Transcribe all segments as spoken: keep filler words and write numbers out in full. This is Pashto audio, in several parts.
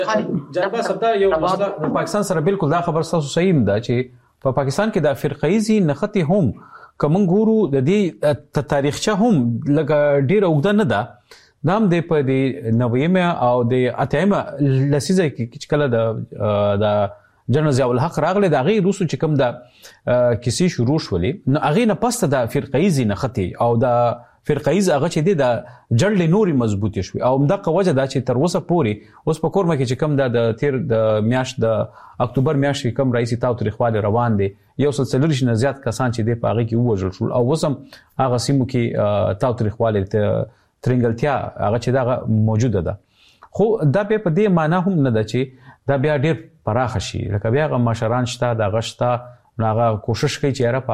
جنبا سبدا یو مسله پاکستان سره بالکل دا خبر تاسو صحیح ده چې په پاکستان کې د فرقایزي نختی هم کوم ګورو د دې تاریخچه هم لګ ډیر اوږده نه ده نام د په د نوېمه او د اتمه لسیزه کې چې کله د د جنرال ضیاء الحق راغله د غي روسو چې کوم د کیسې شروع شولې نو هغه نه پسته د فرقایزي نختی او د فرقایز هغه چې د جړل نوري مضبوطی شوی او دغه وجه دا چې تر اوسه پوري اوس په کورمه کې چې کوم د تیر د میاشت د اکتوبر میاشت کې کوم رئیس تاوتریخواله روان دي یو سلسله شنه زیات کسان چې د پاغه کې وژل شول او وسم هغه سیمو کې تاوتریخواله ترنګلتیا هغه چې دا موجوده ده خو دا په دې معنی هم نه ده چې دا بیا ډیر پراخ شي لکه بیا غو مشران شته د غشتا هغه کوشش کوي چې را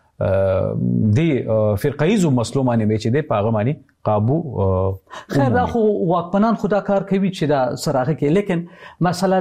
پاغه دی فرقایزو مسلو باندې چې دی پاغه باندې قابو خیر دا خو واکمنان خدا کار کوي چې دا سراغه کې لیکن مثلا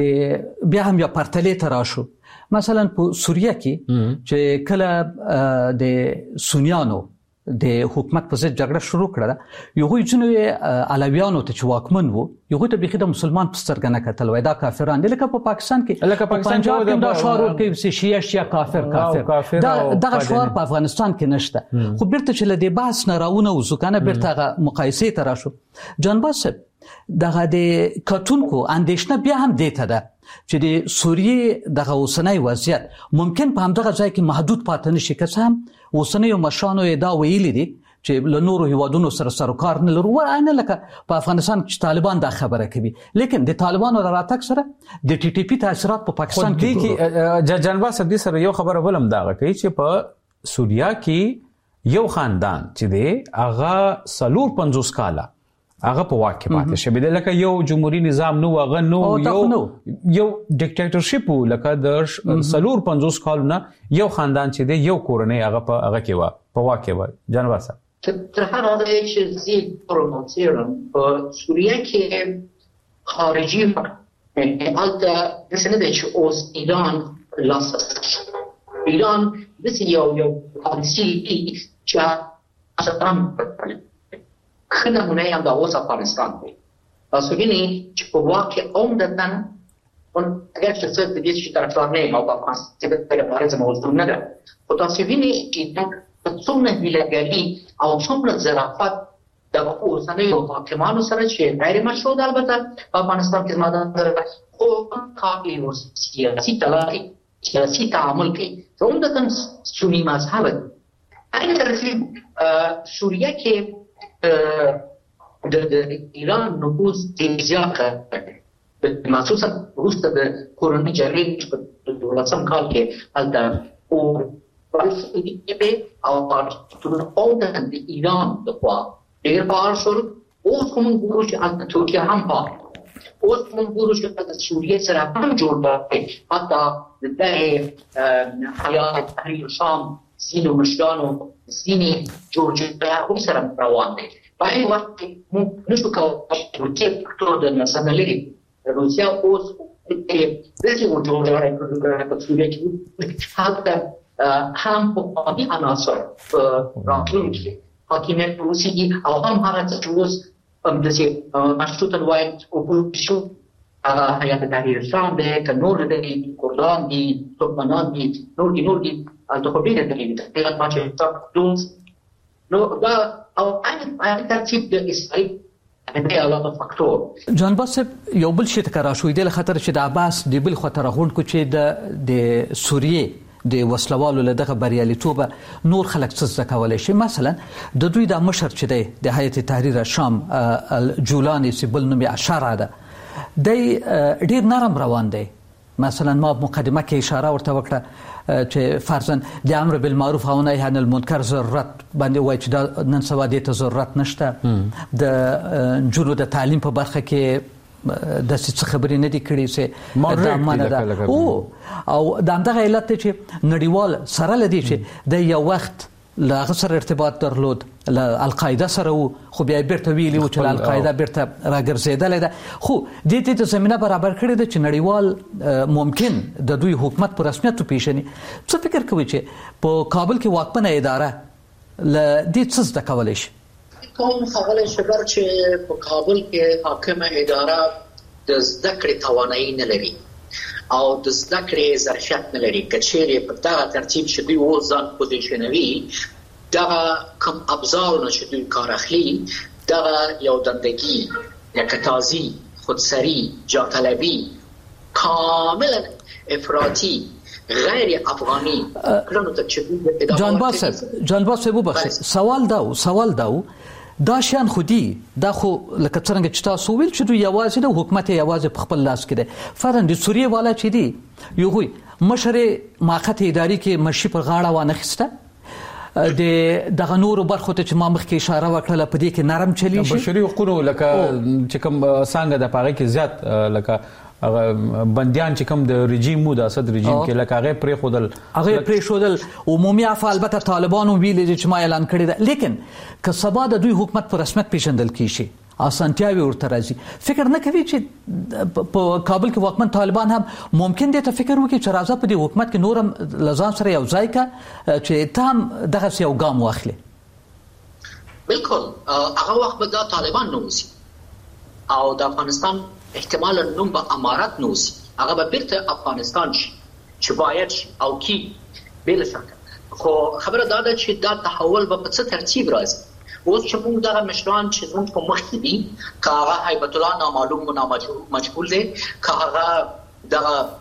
د بیا هم یا پرتلې تراشو مثلا په سوریه کې چې کله د سنیانو د حکومت په ضد جګړه شروع کړه یو ځینې علویانو ته چې واکمن وو یو ته بيخي د مسلمان په سترګه نه کتل وای دا کافران دي لکه په پاکستان کې لکه پاکستان کې دا شعار کې چې شیعه شیعه کافر کافر دا دغه شعار په افغانستان کې نشته خو بیرته چې لدی بحث نه راونه وسکنه بیرته مقایسه تر شو جنباس دغه د کتونکو اندیشنه بیا هم دیته ده چې د سوریه دغه اوسنۍ وضعیت ممکن په همدغه ځای کې محدود پاتې نشي که هم اوسنۍ مشانو دا ویلي دي چې له نورو هیوادونو سره سروکار نه لرو ورانه لکه په افغانستان کې طالبان دا خبره کوي لیکن د طالبانو راتګ سره د ټي ټي پی تاثیرات په پاکستان کې جنبا سدي سره یو خبره ولم دا کوي چې په سوریه کې یو خاندان چې دی هغه سلور پنځوس کاله هغه په واکه پاتې شوی دی لکه یو جمهوریت نظام نو هغه نو یو یو ډیکټیټرشپ لکه د سلور پنځوس کالونه یو خاندان چې دی یو کورنۍ هغه په هغه کې و په واکه و جنبا سره تر هغه وخت چې زی پروموسیون په سوریه کې خارجي البته د سند چې اوس ایران لاس ایران د سیاو یو پالیسی چې اصلا خنه مونږ هم د اوس افغانستان دی تاسو وینئ چې په واقع عمدتاً اون اگر چې څه د دې چې طرفدار نه یم او په افغانستان کې د لپاره موضوع نه ده خو تاسو وینئ چې دا څومره هیلهګري او څومره ظرافت د اوسنیو حاکمانو سره چې غیر مشروع ده البته په افغانستان کې زموږ خو کافي او سیاسي تلاقي سیاسي تعامل کوي چې عمدتاً سنی مذهب دی ترتیب سوریه کې د ایران نفوذ ډېر زیات کړی مخصوصا وروسته د کورنۍ جګړې په دولسم کال کې هلته او فلسفې او عمدتاً د ایران لخوا ډېر فعال شول اوس هم ګورو چې هلته ترکیه هم فعال اوس هم ګورو چې د سوریې سره هم جوړ دی حتی د دغې حیات تحریر شام ځینو مشرانو ځینې جوړجاړي سره روان دي په هغه وخت کې موږ نشو کولی چې ترکیه فکتور د نسبه لري روسیا اوس د دې جوړجاړي په سوریه کې حتی هم په عادي عناصر په راتلونکي حاکمیت روسي دي او هم هغه چې اوس همداسې مشروطه وایي اپوزیسیون هغه حیات تحریر شام دی که نور دی کردان دي ترکمنان دي نور دي نور دي البته خو ډېر دلیل دی دغه ما چې دوست نو دا او هغه ترتیب د اسرائیل د علاوه فاکتور جان باسب یو بل شي تکرار شوې د خطر چې د عباس د بل خطر غونډ کو چې د د سوریه د وسلوالو له دغه بریالیتوب نور خلک څه زده کولای شي مثلا د دوی د مشر چې دی د هیئت تحریر شام الجولانی سیبل نومي اشاره ده د ډیر نرم روان دی مثلا ما مقدمه کې اشاره ورته وکړه چې فرضاً د امر بالمعروف او نهی عن المنکر ضرورت باندې وایي چې دا نن سبا دې ته ضرورت نشته د جنو د تعلیم په برخه کې د څه خبرې نه دي کړې چې دا معنی ده او او د همدغه علت چې نړیوال سره لدی چې د یو وخت له هغه سره ارتباط درلود له القاعده سره وو خو بیا بیرته ویلي و چې القاعده بیرته راګرځېدلې ده خو دې ته د زمينه برابر کړې ده چې نړیوال ممکن د دوی حکومت په رسمیت پیژني څه فکر کوي چې په کابل کې واکمنه اداره ل دې څه زده کولای شي کوم خبره شګر چې په کابل کې حاکمه اداره د زده کړې توانایي نه لري او د زده کړې ظرفیت نه لري، که چیرې په دغه ترتیب چې دوی اوس ځان پوزیشنوي، دغه کوم ابزارونه چې دوی کار اخلي، دغه یو دندگی، یکتازی، خودسری، جاطلبی، کاملا افراطی، غیر افغانی کړنو ته چې دوی جانباز صاحب جانباز صاحب وبخښئ، سوال دا و سوال دا و دا شان خودي دا خو لکه څنګه چې تاسو ویل چې دوی یوازې د حکومت یوازې په خپل لاس کې دی. فرضاً د سوریه والا چې دی یو هوی مشر ماخت اداري کې مشي پر غاړه وانه خسته د دغه نورو برخو ته چې ما مخکې اشاره وکړه په دې کې نرم چلی شي بشري حقوقو لکه چې کوم څنګه د پاغه کې زیات لکه بنديان چې کوم د رژیم مو د اسد رژیم کې لکه هغه پرې خودل هغه پرې خودل عمومي افعال البته طالبانو ویل چې ما اعلان کړی ده، لیکن که سبا د دوی حکومت پر رسمیت پیژندل کیشي اسانتیاوي ورته راځي، فکر نه کوي چې په کابل کې واکمن طالبان هم ممکن دي ته فکر وکړي چې راځه په دې حکومت کې نورم لزان سره یو ځای کا چې تام دغه یو ګام واخلي؟ بالکل هغه وخت به دا طالبان نوځي او د افغانستان احتمالا نوم به امارت نوځي، هغه به بیرته افغانستان شي چې باید شي او کی بل څنګه. خو خبره دا ده چې دا تحول به په څه ترتیب راځي. اوس چې موږ دغه مشران چې زموږ په مخ کې دي، که هغه هیبت الله نامعلوم و مجهول دی، که هغه دغه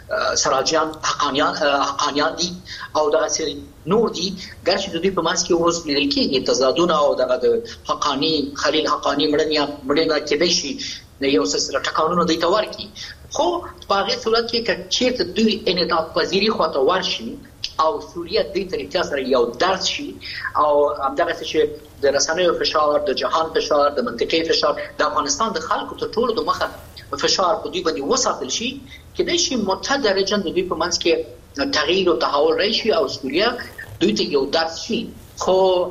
سراجیان حقانیان حقانیان دي او دغه نور دي، ګرچې د دوی په منځ کې اوس لیدل کېږي تضادونه او دغه د حقاني خلیل حقاني مړنیا مړنه کېدای شي یو څه سره ټکانونه دوی ته ورکړي، خو په هغې صورت کې که چېرته دوی انعطاف پذیري خواته ورشي او سوریه دوی ته رښتیا سره یو درس شي او همدغسې چې د رسنیو فشار، د جهان فشار، د منطقې فشار، د افغانستان د خلکو تر ټولو د مخه فشار په دوی باندې وساتل شي، کېدای شي متدرجاً د دوی په منځ کې تغییر او تحول راشي او سوریه دوی ته یو درس شي. خو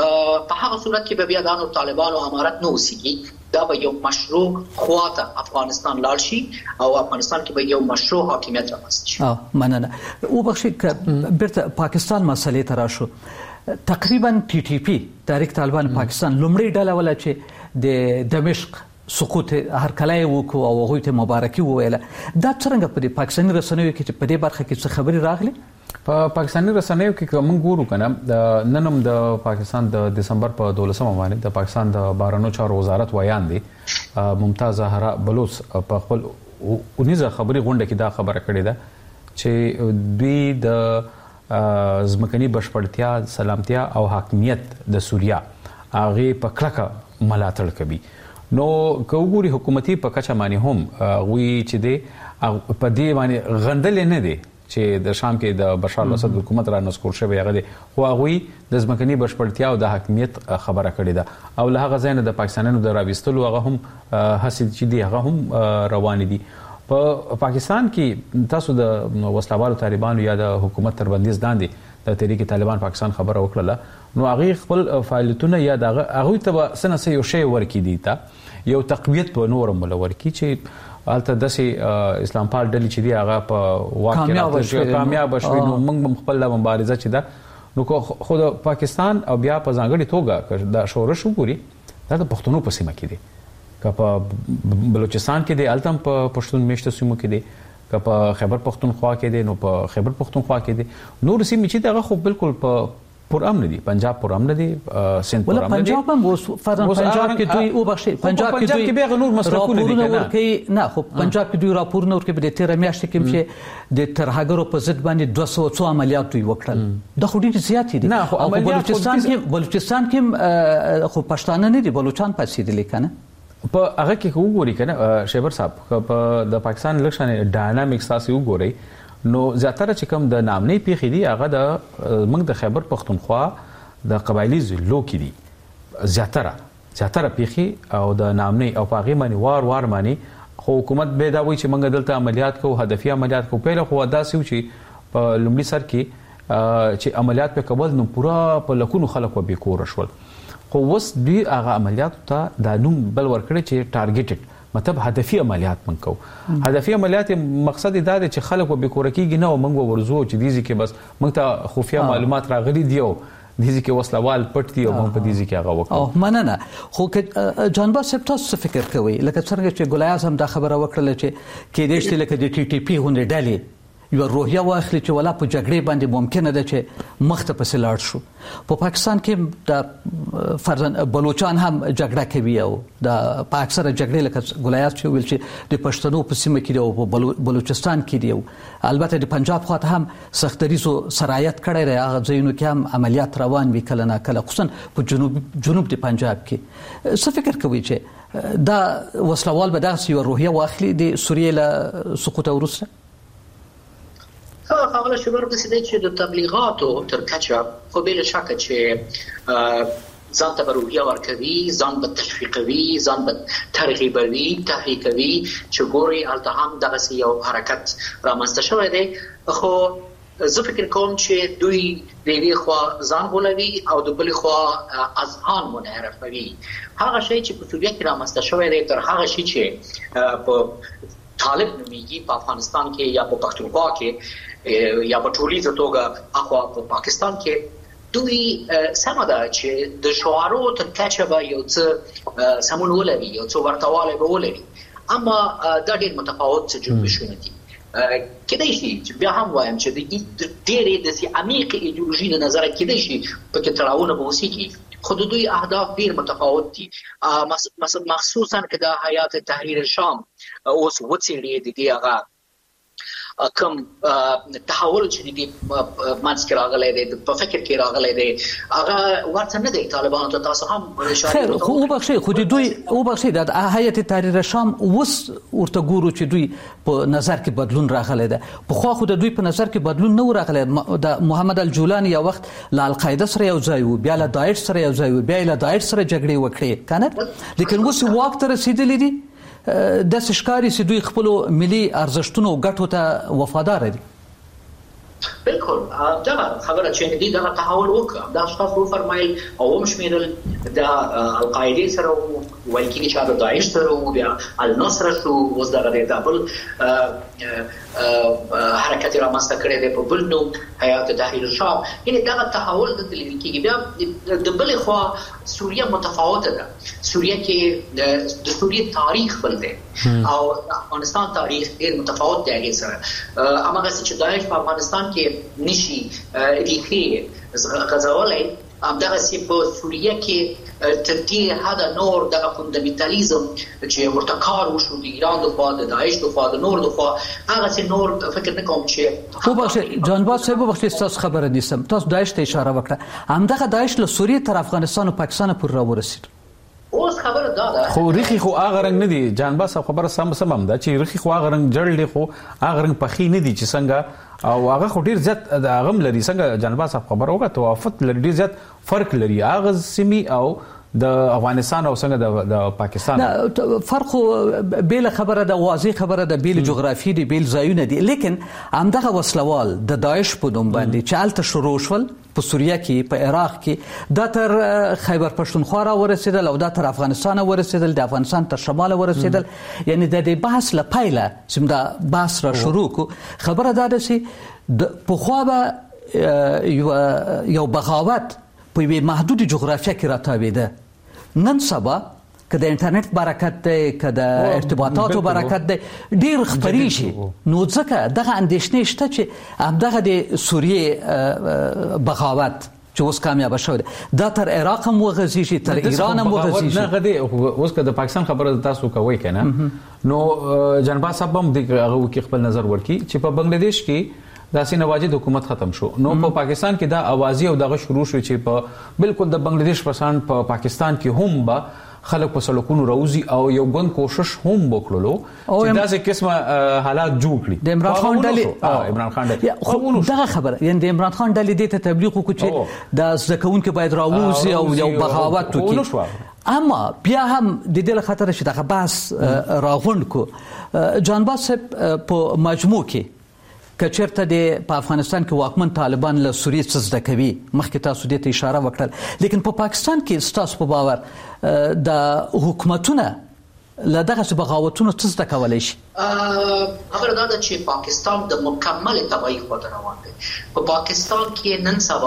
په هغه صورت کې به بیا د طالبانو امارت نه اوسېږي، دا به یو مشروع خواته افغانستان لاړ شي او افغانستان کې به یو مشروع حاکمیت رامنځته شي. اه مننه. وبخښئ که بیرته پاکستان مسلې ته راشو، تقریبا ټي ټي پی تحریک طالبان پاکستان لومړی ډله ولا چې د دمشق سقوط هرکلی وکړو او هغوی ته مبارکي وویله، دا څرنګه په دې پاکستاني رسنیو کې چې په دې برخه کې څه خبرې راغلي؟ په پاکستاني رسنیو کې کوم ګورو کنه د ننم د پاکستان د دسمبر په دولسمه باندې د پاکستان د بهرنیو چارو وزارت ویان دي ممتاز زهرا بلوچ په خپل اونیزه خبري غونډه کې دا خبره کړې ده چې دوی د ځمکني بشپړتیا، سلامتیا او حاکمیت د سوریه هغه په کلکه ملاتړ کوي. نو کوګوري حکومتي په کچه باندې هم وی چې دی په دې باندې غندل نه دي چې د شام کې د بشار الاسد حکومت را نسکور شوی هغه دی، خو هغه د ځمکني بشپړتیا او د حاکمیت خبره کړې ده او له هغه ځای نه د پاکستانیانو د راوستلو هغه هم حاصل چې دی هغه هم روان دي. په پاکستان کې تاسو د وسلوالو طالبانو یا د حکومت تر بندیز لاندې د تحریک طالبان پاکستان خبره وکړه، نو هغه خپل فعالیتونه یا دغه هغه ته سنه سه یو شی ورکی دي ته یو تقویت په نور ملور کی چې البته د اسلام پال ډلې چې دی هغه په واقعیت کامیاب شوی، نو موږ خپل مبارزه چې ده نو خو د پاکستان او بیا په ځانګړي توګه د شورش وګوري دا د پښتنو په سیمه کې دی، که په بلوچستان کې دی التم په پښتون میشته سیمو کې دی، که په خیبر پختونخوا کې دی نو په خیبر پختونخوا کې دی، نور سیمې چې دغه خو بالکل په پر امن دي، پنجاب پر امن دي، سند پر امن دي، پنجاب هم اوس فرضاً پنجاب کې دوی او بخښي پنجاب کې دوی به غنور مسلکونه دي کنه نه، خو پنجاب کې دوی راپورونه ورکړي د تیر میاشتې کې چې د ترهګرو په ضد باندې دوه سوه څو عملیات دوی وکړل، د خو ډېر زیات دي. نه خو بلوچستان کې بلوچستان کې خو پښتانه نه دي، بلوچان پاتې دي کنه. په هغه کې وګوري کنه شیبر صاحب په د پاکستان لکشن ډاینامیکس تاسو وګورئ نو زیاتره چې کوم د نامنۍ پیښې دي هغه د موږ د خیبر پختونخوا د قبایلی ضلعو کې دي، زیاتره زیاتره پیښې او د نامنۍ او پاغي باندې وار وار باندې خو حکومت به دا وایي چې موږ دلته عملیات کوو، هدفي عملیات کوو. پیله خو دا سې چې په لومړي سر کې چې عملیات په کابل نو پورا په لکونو خلک به کور شول، خو وس دوی هغه عملیات ته د نوم بل ورکړي چې ټارګټډ مطلب هدفي عملیات من کو. هدفي عملیات مقصد دا دی چې خلک به کور کېږي نه او موږ ورزو چې دیږي کې بس موږ ته خفیا معلومات راغلي دی او دې کې وسلوال پټ دي او موږ په دې کې هغه وکړو. او مننه. خو که جانباز صاحب تاسو فکر کوئ لکه څنګه چې ګل اعظم دا خبره وکړه چې کې دې چې لکه د ټي ټي پی غونډې ډلې یو روحیه واخلي چې ولا په جګړې باندې ممکنه ده چې مخ ته پسې لاړ شو. په پاکستان کې د فرضاً بلوچستان هم جګړه کوي او د په اکثره جګړې لکه ګلایات چې ویل چې د پښتنو په سیمه کې دی او په بلوچستان کې دی، البته د پنجاب خواته هم سختریزو سرایت کړی دی، هغه ځایونو کې هم عملیات روان وي کله نه کله، خصوصا په جنوب جنوب د پنجاب کې. څه فکر کوي چې دا وسلوال به داسې یو روحیه واخلي د سوریې له سقوط وروسته؟ خواهد شبر بسیده چې د تبلیغاتو تر کچه خو بلا شکه چې ځان ته روحیه ورکوي، ځان به تشویقوي، ځان به ترغیبوي، تحریکوي چې ګوري هلته هم دغسې یو حرکت رامنځته شوی دی. خو زه فکر کوم چې دوی د یوې خوا ځان غولوي او د بلې خوا اذهان منحرفوي. هغه شی چې په سوریه کې رامنځته شوی دی تر هغه شی چې په طالب نومیږي په افغانستان کې یا په پښتونخوا کې یا په ټولیزه توګه اخوا په پاکستان کې دوی سمه ده چې د شعارو تر کچه به یو څه سمون ولري، یو څه ورتهوالی به ولري، اما دا ډېر متفاوت جنبشونه دي. کېدای شي چې بیا هم وایم چې د ډېرې داسې عمیقې ایډیولوژي د نظره کېدای شي پکې تړاوونه به وسیږي، خو د دوی اهداف ډېر متفاوت دي. مخصوصا که د حیات تحریر شام اوس وڅېړي د دې هغه کوم تحول چې د منځ کې راغلی دی، په فکر کې راغلی دی، هغه ورته نه دی طالبانو ته. تاسو هم خیر خو وبخښئ، خو د دوی وبخښئ د حیات تحریر شام اوس ورته ګورو چې دوی په نظر کې بدلون راغلی دی. پخوا خو د دوی په نظر کې بدلون نه و راغلی. د محمد الجولاني یو وخت له القاعده سره یو ځای و، بیا له داعش سره یو ځای و، بیا له داعش سره جګړې وکړې کنه، لیکن اوس واک ته رسېدلی دي. د سشکاري چې دوی خپل ملي ارزښتونو او ګټو ته وفادار دي. بالکل دا خبره چې دې دا تحول وکړ، دا تاسو فرمایل او مشمیرل د القاعده سره وایي چې د داعش سره بیا النصر شو، اوس دا د دبل حرکت رامنځته کړی دی په بل نوم حیات تحریر شام. یعنی دا تحول د لیدل کېږي. بیا د بلې خوا سوریه متفاوته ده. سوریه کې د سوریې تاریخ بل دی او د افغانستان تاریخ ډېر متفاوت دی هغې سره. هماغسې چې داعش په افغانستان کې نشي ریښې غځولی، همدغسې په سوریه کې تر دې حده نور دغه فوندامنټالیزم چې ورته کار وشو د ایران د خوا، د داعش د خوا، د نور د خوا، هغسې نور فکر نه کوم چې وبخښئ جانباز صاحب، وبخښئ ستاسو خبره نیسم. تاسو داعش ته اشاره وکړه، همدغه داعش له سوریې تر افغانستان او پاکستان پورې راورسېد. اوس خبره دا ده خو ریخي خو هغه رنګ نه دي. جانباز صاحب خبره سم سم هم ده چې ریخي خو هغه رنګ جړل دي، خو هغه رنګ پخې نه دي چې څنګه، او هغه خو ډیر زیات د هغه لري څنګه جانباز صاحب خبره وکړه توافت لري، ډیر زیات فرق لري هغه سیمي او د افغانستان او څنګه د پاکستان. فرق بیل خبره ده، واضح خبره ده، بیل جغرافي دي، بیل ځایونه دي، لیکن همدغه وسلوال د داعش په نوم باندې چې هلته شروع شول په سوریه کې، په عراق کې، دا تر خیبر پښتونخوا را ورسېدل او دا تر افغانستان ورسېدل، د افغانستان تر شمال ورسېدل. یعنی د دې بحث له پیله چې دا بحث را شروع کو، خبره دا ده چې پخوا به یو بغاوت په یوې محدود جغرافیه کې راتاوېده. نن سبا که د انټرنیټ برکت دی، که د ارتباطاتو برکت دی، ډیر خپرې شي. نو ځکه دغه اندېښنې شته چې همدغه د سوریې بغاوت چې اوس کامیابه شوی دی دا تر عراق هم وغځېږي، تر ایران هم وغځېږي. نه غدي اوس که د پاکستان خبره تاسو کوئ کنه، نو جنباز صاحب هم دغه کې خپل نظر ورکړي چې په بنگلاديش کې داسې نواجد حکومت ختم شو، نو په پاکستان کې دا اوازي او دغه شروع شو چې په بالکل د بنگلاديش پرسان په پاکستان کې هم با خلک په سلوکونو راوځي او یو ګون کوشش هم وکړلو چې داسې قسمه حالات جوړ کړي. د عمران خان ډلې عمران خان ډلې دغه خبره، یعنی د عمران خان ډلې دې ته تبلیغ وکړي چې د زده کوونکو باید راوځي او یو بغاوت وکړي. اما بیا هم د دې له خاطر چې دغه بحث راغونډ کو، جانباز صاحب په مجموع کې که چېرته د په افغانستان کې واکمن طالبان له سوریې څه زده کوي، مخکې تاسو دې ته اشاره وکړل، لیکن په پاکستان کې ستاسو په باور د حکومتونه له دغسې بغاوتونو څه زده کولی شي؟ خبره دا ده چې پاکستان د مکمل تباهي خواته روان دی. په پاکستان کې نن سبا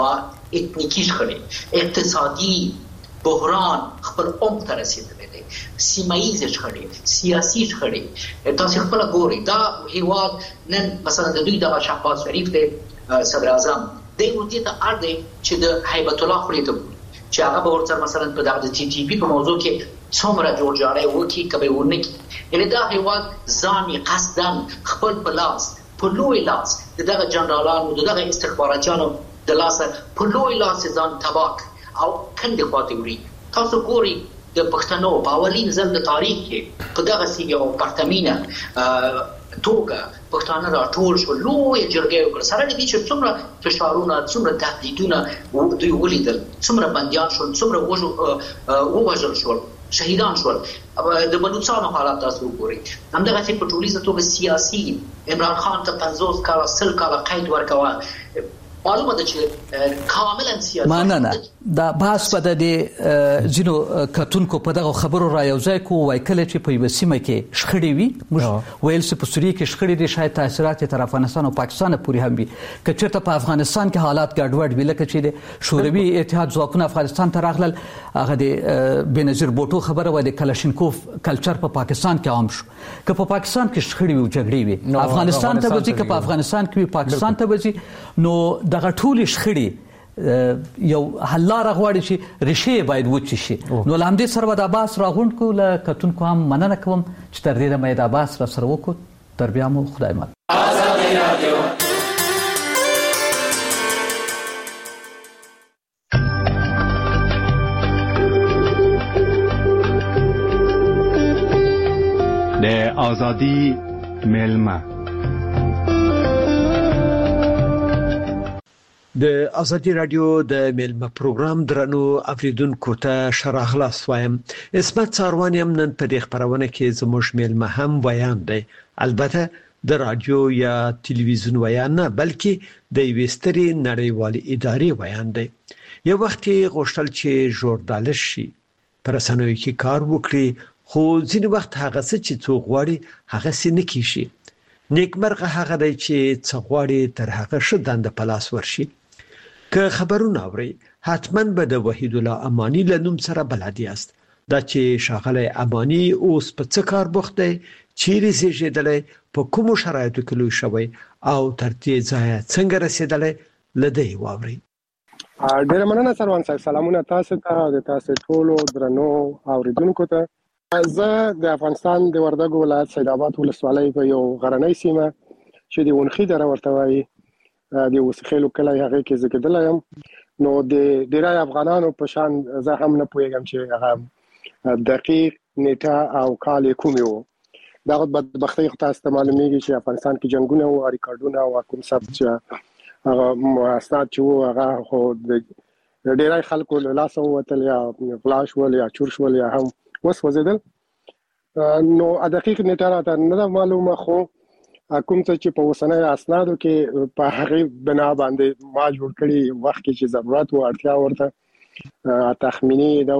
اتنیکی شخړې، اقتصادي بحران خپل عمق ته رسېدلی دی، سیمه‌ایز شخړې، سیاسي شخړې. تاسو خپل ګورئ دا هیواد نن مثلا د دوی د شهباز شریف دی صدر اعظم دی ورته ته اړ دی چې د هیبت الله خوري ته چې هغه به ورته مثلا په دغه ټي ټي پی په موضوع کې څومره جوړجاړی وکړي کبه ورنکي. یعنې دا هیواد ځان یې قصداً خپل په لاس په لوی لاس د دغه جنرالانو د دغه استخباراتیانو د لاسه په لوی لاس ځان تباک او کندې خواته وړي. تاسو ګورئ د پښتنو په اولین ځل د تاریخ کې په دغه سی یو پرتمینه توګه پښتانه راټول شو، لوی جرګې وکړه، سره دې چې څومره فشارونه، څومره تهدیدونه دوی ولیدل، څومره بندیان شول، څومره ووژل شول، شهیدان شول. د بلوچستان حالات تاسو وګورئ. همدغه چې په ټولیزه توګه سیاسي عمران خان ته پنځوس کاله سل کاله قید ورکوه. معلومه ده چې کاملا سیاسي معنی نه دا بحث په د ځینو کتونکو په دغه خبرو را یوځای کو وای کله چې په یو سیمه کې شخړې وي موږ ویل چې په سوریه کې شخړې دي، شاید تاثیرات تر افغانستان او پاکستان پورې هم وي. که چېرته په افغانستان کې حالات ګډوډ وي لکه چې د شوروي اتحاد ځواکونه افغانستان ته راغلل، هغه د بنظیر بوټو خبره وای د کلاشینکوف کلچر په پاکستان کې عام شو. که په پاکستان کې شخړې وي او جګړې وي افغانستان ته وځي، که په افغانستان کې پاکستان ته وځي، نو دغه ټول شخړې یو حل لاره غواړي چې ریښې باید وچې شي. نو له همدې سره به د عباس راغونډ کړو. له کتونکو هم مننه کوم چې تر دې دمه یې د عباس را سره وکړو. تر بیا مو خدای مل. د آزادی میلمه د ازادي رادیو د میلمه پروګرام درنو اوریدونکو ته شراغلاس وایم. اسمت څاروانیم نن په دې خبرونه کې زموږ میلمه هم ویان دی، البته د رادیو یا ټلویزیون ویان نه بلکې د ویستري نړیوالې ادارې ویان دی. یو وخت غوښتل چې ژورنالیست شي، پر رسنیو کې کار وکړي، خو ځینې وخت هغه څه چې څوک غواړي هغه سي نه کیږي. نیکمرغه هغه دی چې څوک غواړي تر هغه ښه دنده په لاس ورشي. که خبرونه اوري حتما به د وحید الله امانی له نوم سره بلد یاست. دا چې شاغله امانی اوس په څه کار بوخت دی، چیرې زیږیدلی، په کومو شرایطو کې لوی شوی او تر دې ځایه څنګه رسیدلی لدی واوري. ډیره مننه سروان صاحب. سلامونه تاسو ته او تاسو ټول درنو اوریدونکو ته. زه د افغانستان د وردګو ولایت سید آباد ولسوالۍ په یو غرنۍ سیمه چې د ونخي دره ورته وایي د وسخېلو کلی هغه کې زګیدل یم. نو د ډیری افغانانو په شان زه هم نه پوهیږم چې هغه دقیق نیټه او کال کوم یو. دا بدبختي خو تاسو ته معلومیږي چې افغانستان کې جنگونه او ریکارډونه او کوم څه چې هغه اسناد چې هغه خو د ډیری خلکو له لاسه وتل یا غلاش ول یا چور شول یا هم وسوځیدل. نو دقیق نیټه راته نه معلومه، خو کوم څه چې په وسنۍ اسنادو کې په هغه بنا باندې ما جوړ کړی وخت کې چې ضرورت او اړتیا ورته تخمینی دا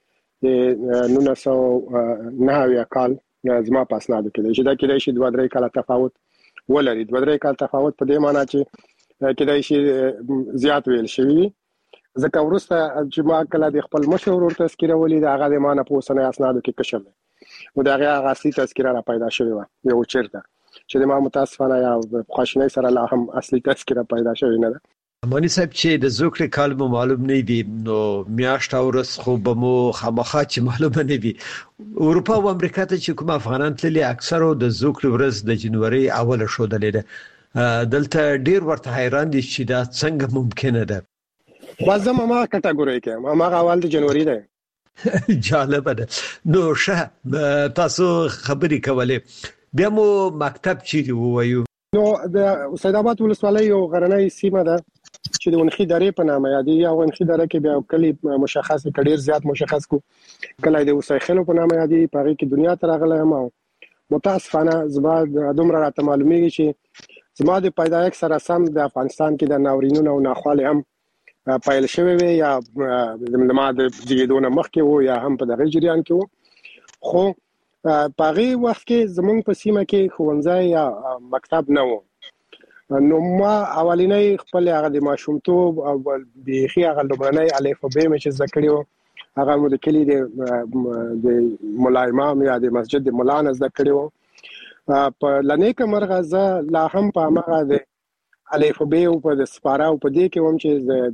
چې نو نو نه کال زما په اسنادو کې چې دا کې شي دوه درې کال تفاوت ولري. دوه درې کال تفاوت په دې معنی چې کېدای شي زیات ویل شي. ځکه ورسته چې ما کله د خپل مشهور ورته تذکره ولید هغه د معنی په وسنۍ اسنادو کې کشف دی او دا هغه اصلي تذکره را پیدا شوی و یو چیرته چې د ما متاسفانه یا خواشنۍ سره لا هم اصلي تذکره پیدا شوی نه ده. امانی صاحب چې د زوکړې کال مو معلوم نه دی، نو میاشت او ورځ خو به مو خامخا چې معلومه نه وي. اروپا او امریکا ته چې کوم افغانان تللي اکثرو د زوکړې ورځ د جنوري اوله شودلې ده. دلته ډیر ورته حیران دي چې دا څنګه ممکنه ده. بازم ما کټګوري کې ما اول د جنوري ده. جالب ده. نو شه تاسو خبرې کولې، بیا مو مکتب چیرې ووایو؟ نو د سید آباد ولسوالۍ یو غرنۍ سیمه ده چې د ونخي درې په نامه یادېږي. او ونخي دره کې بیا کلی مشخص کډیر زیات مشخص کو کله د وسایخلو په نامه یادېږي. په هغه کې دنیا ته راغلی یم او متاسفانه زما دومره راته معلومیږي چې زما د پیدایښت سره سم د افغانستان کې د ناورینونو او ناخوالې هم پایل شوی وي یا د ما د زیږېدو نه مخکې وو یا هم په دغه جریان کې وو. خو په هغه وخت کې زمونږ په سیمه کې ښوونځی یا مکتب نه و. نو ما اولینې خپل هغه د ماشومتوب او بيخي هغه لومړنۍ الفبې مې چې ذکرېو هغه مو د کلی د د مولا امام یا د مسجد د مولا نه ذکرېو په لنیکه مرغه زه لا هم په هغه د الفبې او په د سپاره او په دې کې هم چې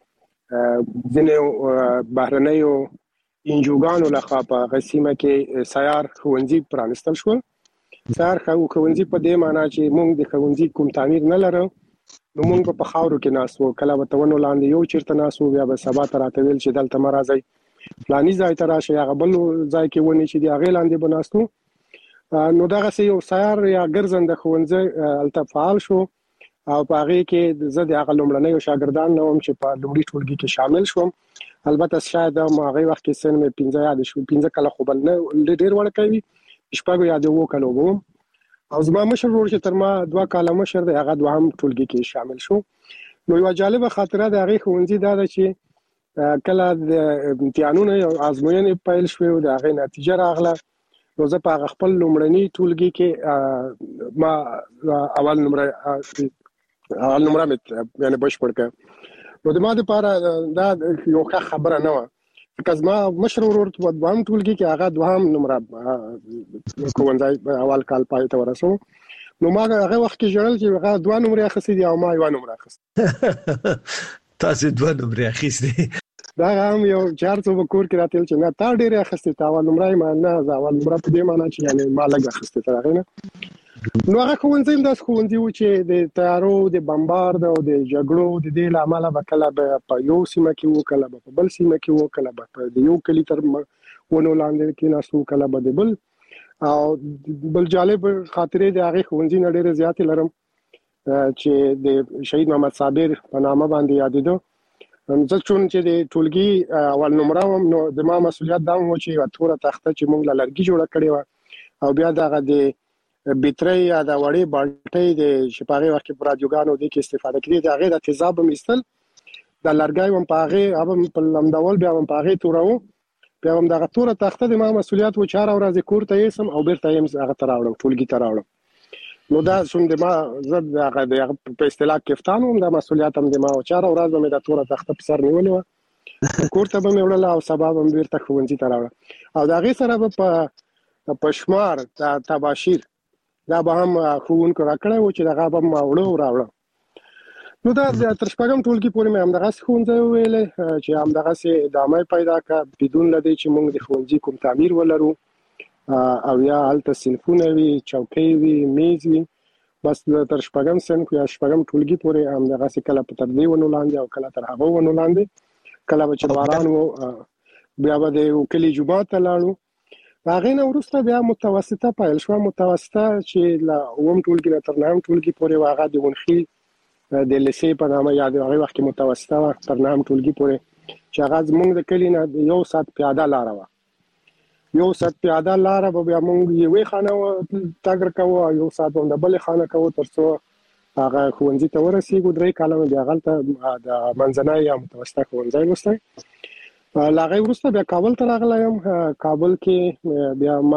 د ځینې بهرنیو انجوګانو لخوا په غسیمه کې سیار ښوونځي پرانستل شول. سار خو ښوونځي په دې معنی چې موږ د ښوونځي کوم تعمیر نه لرو، نو موږ په خاورو کې ناسو، کله به تونو لاندې یو چیرته ناسو، بیا به سبا ته راته ویل چې دلته مرزي فلاني ځای ته راشي، هغه بل ځای کې ونی چې د هغې لاندې به ناستو. نو دغسې یو سیار یا ګرځنده ښوونځی هلته فعال شو او په هغې کې زه د هغه لومړنیو شاګردان نه وم چې په لومړي ټولګي کې شامل شوم. البته شاید هم هغې وخت کې سن مې پنځه یاد شو، پنځه کاله خو بل نه ډېر وړکی وي، شپږو یا د اوو کالو به وم. او زما مشر ورور چې تر ما دوه کاله مشر دی هغه دوهم ټولګي کې شامل شو. نو یوه جالبه خاطره د هغې ښوونځي دا ده چې کله د امتحانونو او ازموینې پیل شوې او د هغې نتیجه راغله، نو زه په هغه خپل لومړني ټولګي کې ما اول نمره اول نمره مې یعنې بشپړ کړه. نو د ما دپاره دا یو ښه خبره نه وه، که زما مشر ورور په دوهم ټولګي کې هغه دوهم نمره ښوونځی اول کال پای ته ورسو، نو ما هغه وخت کې ژړل چې هغه دوه نمرې اخیستې دي او ما یوه نمره اخیستې. تاسې دوه نمرې اخیستې؟ دا هم یو چې هر څه به کور کې راته ویل چې نه تا ډېرې اخیستې، تا اول نمره یې ما نه، زه اول نمره په دې معنی چې یعنې ما لږ اخیستې تر هغې نه. نو هغه ښوونځی هم داسې ښوونځي و چې د تیارو د بمبارد او د جګړو د دې له امله به کله به په یو سیمه کې وو، کله به په بل سیمه کې وو، کله به په د یو کلي تر ونو لاندې کېناستو، کله به د بل. او بل جالب خاطرې د هغې ښوونځي نه ډېرې زیاتې لرم چې د شهید محمد صابر په نامه باندې یادېده. زه چون چې د ټولګي اول نمره وم، نو د ما مسؤلیت دا و چې یوه توره تخته چې موږ له لرګي جوړه کړې وه او بیا دغه د بیترۍ یا د وړې بالټۍ د چې په هغې وخت کې په رادیوګانو دې کې استفاده کړي، د هغې د تیزاب هم ایستل، د لرګی هم په هغې هغه په لمدول، بیا هم په هغې تورو، بیا هم دغه توره تخته د ما مسؤلیت و چې هره ورځ کور ته یوسم او بیرته یې هغه ته راوړم، ټولګي ته راوړم. نو دا څوم د ما زه د هغه د په اصطلاح کفتان وم، دا مسؤلیت هم د ما و چې هره ورځ به مې دا توره تخته په سر نیولې وه، کور ته به مې وړله او سبا به مې بیرته ښوونځي ته راوړه. او د هغې سره به په شمار د تباشیر دا به هم ښوونکو راکړی و چې دغه به ما وړه او راوړه. نو دا تر شپږم ټولګي پورې مې همدغسې ښوونځی وویلی چې همدغسې ادامه یې پیدا کړه، بدون له دې چې موږ د ښوونځي کوم تعمیر ولرو او یا هلته صنفونه وي، چوکۍ وي، میز وي. بس تر شپږم صنف یا شپږم ټولګي پورې همدغسې کله په تر دې ونو لاندې او کله تر هغو ونو لاندې، کله به چې باران و بیا به د کلي جومات ته لاړو. هغې نه وروسته بیا متوسطه پیل شوه. متوسطه چې له اووم ټولګي نه تر نهم ټولګي پورې وه، هغه د ونخیل د لیسې په نامه یا د هغې وخت کې متوسطه وه تر نهم ټولګي پورې، چې هغه زموږ د کلي نه د یو ساعت پیاده لاره وه. یو ساعت پیاده لاره به بیا موږ یوې خانه تګ کوو او یو ساعت به هم د بلې خانه کوو تر څو هغه ښوونځي ته ورسېږو. درې کاله مې بیا هغلته د منځنی یا متوسطه ښوونځی لوستی. له هغې وروسته بیا کابل ته راغلی یم. کابل کې بیا ما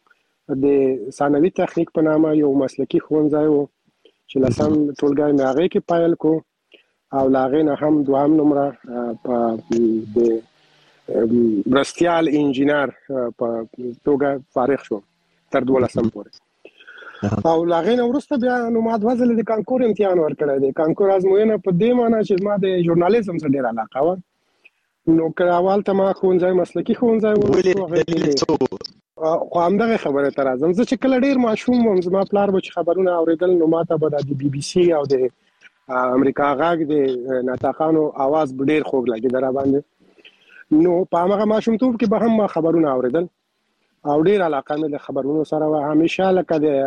د ثانوي تخنیک په نامه یو مسلکي ښوونځی و چې لسم ټولګی مې هغې کې پیل کو او له هغې نه هم دوهم نمره په د مرستیال انجینر په توګه فارغ شوم تر دولسم پورې. او له هغې نه وروسته بیا نو ما دوه ځلې د کانکور امتحان ورکړی دی. کانکور ازموینه په دې معنی چې ما د ژورنالیزم سره ډېره علاقه وه. نو که اول ته ما ښوونځی مسلکي ښوونځی و، خو همدغه خبره ته راځم. زه چې کله ډېر ماشوم وم، زما پلار به چې خبرونه اورېدل نو ما ته به د بي بي سي او د امریکا غږ د ناطقانو اواز به ډېر خوږ لګېده را باندې. نو په همغه ماشومتوب کې به هم ما خبرونه اورېدل او ډېر علاقه مې د خبرونو سره وه. همیشه لکه د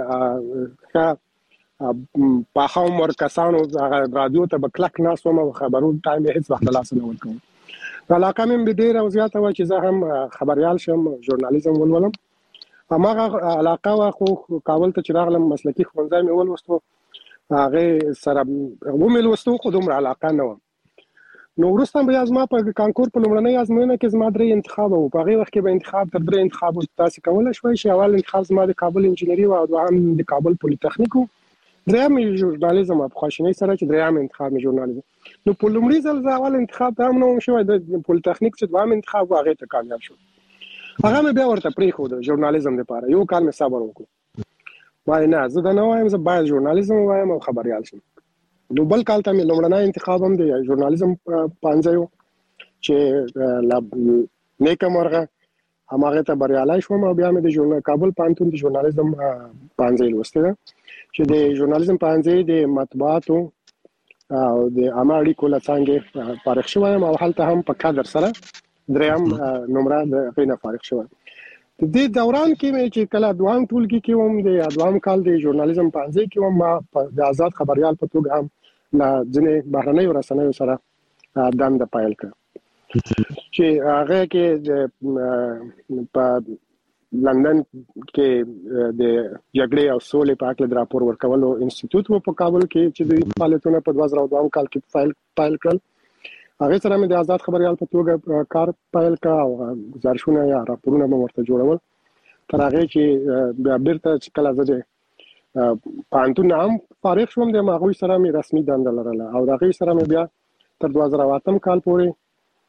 ښه پاخه عمر کسانو رادیو ته به کلک ناست وم او خبرونو ټایم یې هېڅ وخت له لاسه نه ورکوم. علاقه مې ډېره او زیاته وه چې زه هم خبریال شم، ژورنالیزم ولولم. هماغه علاقه وه، خو کابل ته چې راغلم مسلکي ښوونځی مې ولوستو، هغې سره ومې لوستو خو دومره علاقه نه وه. نو وروسته بیا زما په کانکور په لومړنۍ ازموینه کې زما درې انتخابه وو. په هغې وخت کې به انتخاب تر درې انتخابو تاسې کولی شوی چې اول انتخاب زما د کابل انجینري و او دوهم د کابل پولیتخنیک و. دریم ژورنالیزم په خواشینی سره چې دریم انتخاب ژورنالیزم نو په لومړي ځل ځاول انتخاب ته هم نو شوی د پولیټیکنیک چې دوام انتخاب واغې ته کامیاب شو هغه مې بیا ورته پرې خو د ژورنالیزم لپاره یو کال مې صبر وکړ وای نه زه دا نه وایم زه باید ژورنالیزم وایم او خبريال شم نو بل کال ته مې لومړنی انتخاب هم د ژورنالیزم پانځایو چې لا نیک مرغه هماغه ته بریالای شوم او بیا مې د ژورنال کابل پانتون د ژورنالیزم پانځای لوسته چې د ژورنالیزم پانځای د مطبوعاتو او د عامه اړیکو لڅنګه فارغ شوم او هلته هم په کادر سره دریم نمبر د غینه فارغ شوم د دې دوران کې مې چې کله دوام ټولګي کې وم د دوام کال د ژورنالیزم پانځای کې وم ما د آزاد خبريال په توګه هم لا ځنې بهرنۍ رسنیو سره دند پایل کړ چې هغه کې د په لندن کې د جګړې او سولې په اړه د راپور ورکولو انسټیټیوټ په کابل کې چې د فعالیتونو په دوه زره دوه کال کې فایل فایل کړل هغه سره مې د آزاد خبريال په توګه کار فایل کا او گزارشونه یا راپورونه مې ورته جوړول تر هغه چې بیا بیرته چې کله زه پانتون هم فارغ شوم د ماغوي سره مې رسمي دنده لرله او هغه سره مې بیا تر دوه زره اتم کال پورې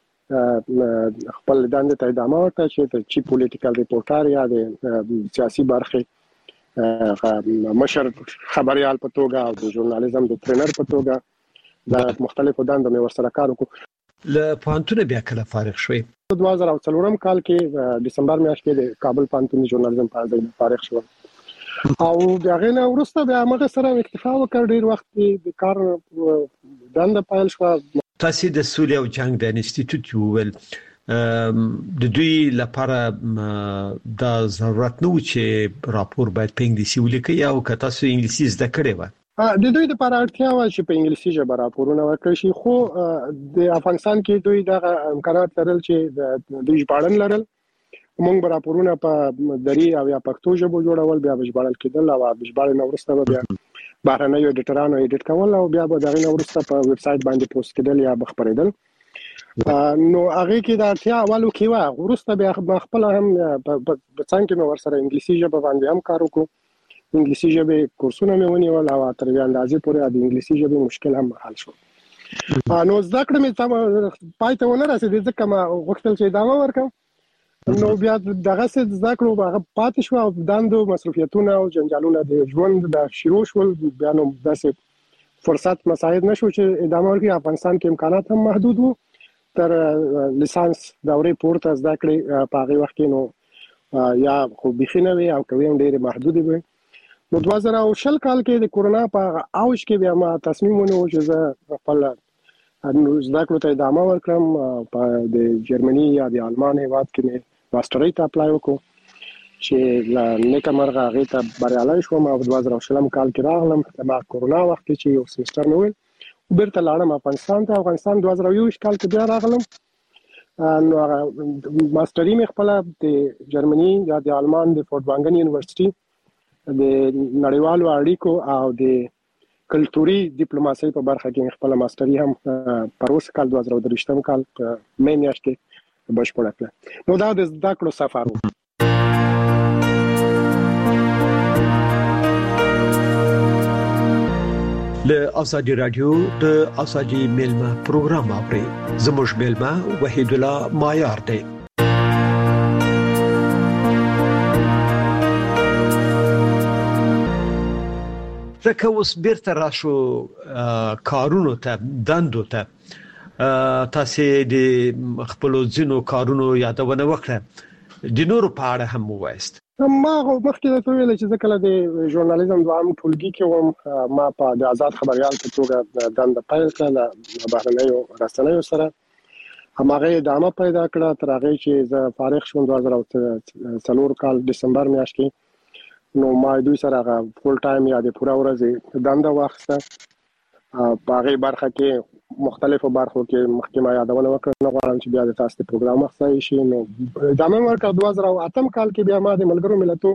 خپل دنده ته ادامه ورکړه چې د چیف پولیټیکل ریپورټر یا د سیاسي برخې مشر خبريال په توګه او د ژورنالیزم د ټرینر په توګه د مختلفو دندو مې ورسره کار وکړ له پانتون بیا کله فارغ شوې په دوه زره څلورم کال کې دسمبر میاشت کې د کابل پانتون ژورنالیزم په ځای فارغ شوم او دغه نه وروسته بیا موږ سره اکتفا وکړ ډیر وخت د کار دنده پایل شو تاسو د سولې او جنگ د انسټیټیوټ ویل د دوی لپاره د ضرورت نو چې راپور باید په انګلیسي ولیکي او که تاسو انګلیسي زده کړی و د دوی لپاره اړتیا و چې په انګلیسي ژبه راپورونه وکړي شي خو د افغانستان کې دوی د امکانات لرل چې د دوی ژباړن لرل موږ به راپورونه په دري او یا پښتو ژبه جوړول بیا ژباړل کېدل او ژباړن ورسته بیا بهرنیو ایډیټرانو ایډیټ کول او بیا به دغه ورسته په ویب سټ باندې پوسټ کېدل یا بخبرېدل نو هغه کې د اړتیا اولو کې وا ورسته بیا خپل هم په څنګه مې ورسره انګلیسي ژبه باندې هم کار وکړ انګلیسي ژبه کورسونه مې ونیول او تر دې اندازې پورې د انګلیسي ژبه مشکل هم حل شو نو زده کړم چې پای ته ونه رسېدم ځکه ما وختل چې ادامه ورکړم نو بیا دغه څه زده کړو هغه پاتې شو او داندو مصرفیتونه او جنجالونه د ژوند د شروع شول بیا نو داسې فرصت مساعد نشو چې ادامه ورکړي افغانستان کې امکانات هم محدود وو تر لیسانس دورې پورته زده کړې په هغه وخت کې نو یا خو بخینه وي او کوي هم ډېر محدود وي نو دوه زره شل کال کې د کورونا په اوج کې بیا ما تصمیم ونیو چې زه خپل نو زده کړو ته ادامه ورکړم په د جرمني یا د آلمان هیواد کې ماسترۍ ته اپلای وکړو چې نیکه مرغه هغه ته بریالي شوم او دوه زره شل کال کې راغلم ما کورونا وخت کې یو سمستر مې ویل بیرته لاړم افغانستان ته افغانستان دوه زره یو کال کې بیا راغلم نو ماسترۍ مې خپل د جرمني یا د آلمان د فورټوانګن یونیورسيټي د نړیوالو اړیکو او د کلتوري ډیپلوماسۍ په برخه کې خپل ماسترۍ هم پروس کال دوه زره درې کال په مې میاشت کې بشپړه کړه نو دا د زده کړو سفر و له ازادي رادیو د ازادي ملما پروګرام اوري زموږ ملما وحید الله مایار دی زکه اوس بیرته راشو کارونو ته دندو ته تاسو د خپل ځینو کارونو یادونه وکړه د نورو په اړه هم وایست ما مخکې ته ویل چې ځکه د ژورنالیزم دوام ټولګي کې وم ما په د آزاد خبريال په توګه دنده پیل کړه بهرنیو رسنیو سره همغه ادامه پیدا کړه تر هغه چې زه فارغ شوم دوه زره څلور کال دسمبر میاشت کې نو ما دوی سره فول ټایم یا د پوره ورځ دنده واخیسته په هغه برخه کې مختلفو برخو کې مخکمه یادونه وکړه نو غواړم چې بیا د تاسو د پروګرام مخصوصي شي نو ادامه ورکړه دوه زره اتم کال کې بیا ما د ملګرو ملتونو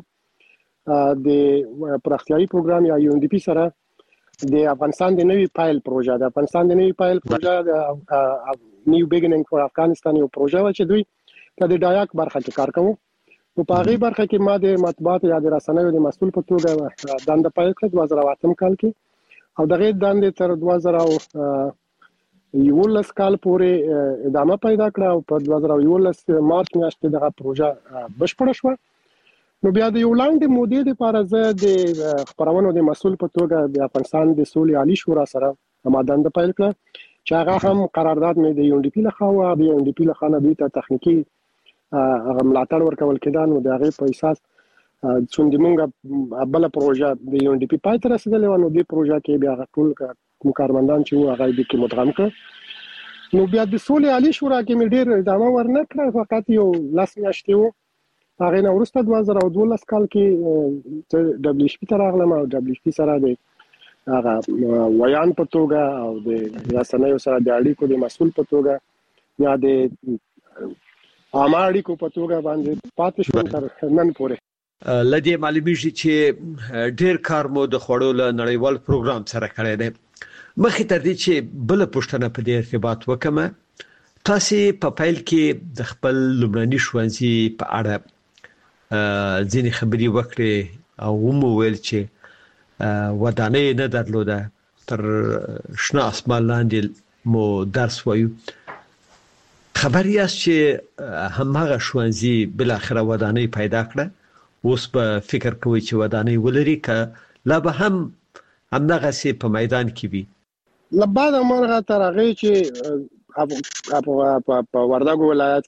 د پراختیايي پروګرام یا یو ان ډي پی سره د افغانستان د نوي پایل پروژه د افغانستان د نوي پایل پروژه د نیو بیګینینګ فور افغانستان یو پروژه و چې دوی د ډایاک برخه کې کار کوي نو په هغه برخه کې ما د مطبوعات یا د رسنیو د مسؤل په توګه دنده پیل کړه دوه زره اته کال کې او دغه دنده تر دوه زره یولس کال پورې ادامه پیدا کړه او په دوه زره یولس مارچ میاشتې دغه پروژه بشپړه شوه. نو بیا د یو لاندې مودې لپاره زه د خبرونو د مسؤل په توګه د افغانستان د سولې عالی شورا سره ما دنده پیل کړه چې هغه هم قرارداد مې د یو ان ډي پی لخوا او د یو ان ډي پی لخوا نه دوی ته تخنیکی هغه ملاتړ ورکول کېده. نو د هغې په اساس څومره موږ بل پروژه د یو ان ډي پی پای ته رسېدلې وه نو دې پروژه کې بیا ټول کوم کارمندان چې وو هغه د کې مدغم کړ. نو بیا د سولې عالی شورا کې مې ډېر ادامه ورنه کړه فقط یو لس میاشتې وو. هغه نه وروسته دوه زره دولس کال کې دبليو ایچ پی ته راغلم او دبليو ایچ پی سره د هغه ویان په توګه او د رسنیو سره د اړیکو د مسؤل په توګه یا د عامه اړیکو په توګه باندې پاتې شوم تر نن پورې. لدی معلومیږي چې ډېر کار مو د خوړو له نړیوال پروګرام سره کړی دی. مخکې تر دې چې بل پوښتنه په دې ارتباط وکم تاسو په فایل کې د خپل لومړني ښوونځي په اړه ځینې خبرې وکړې او مو ویل چې ودانۍ نه درلوده تر شنه اسمان لاندې مو درس وایو. خبر یاست چې همغه ښوونځي بل اخره ودانۍ پیدا کړه اوس په فکر کوي چې ودانۍ ولري که لا به هم همدغه سي په میدان کې وي. لبعد امرغه تر هغه چې په وردګو ولایت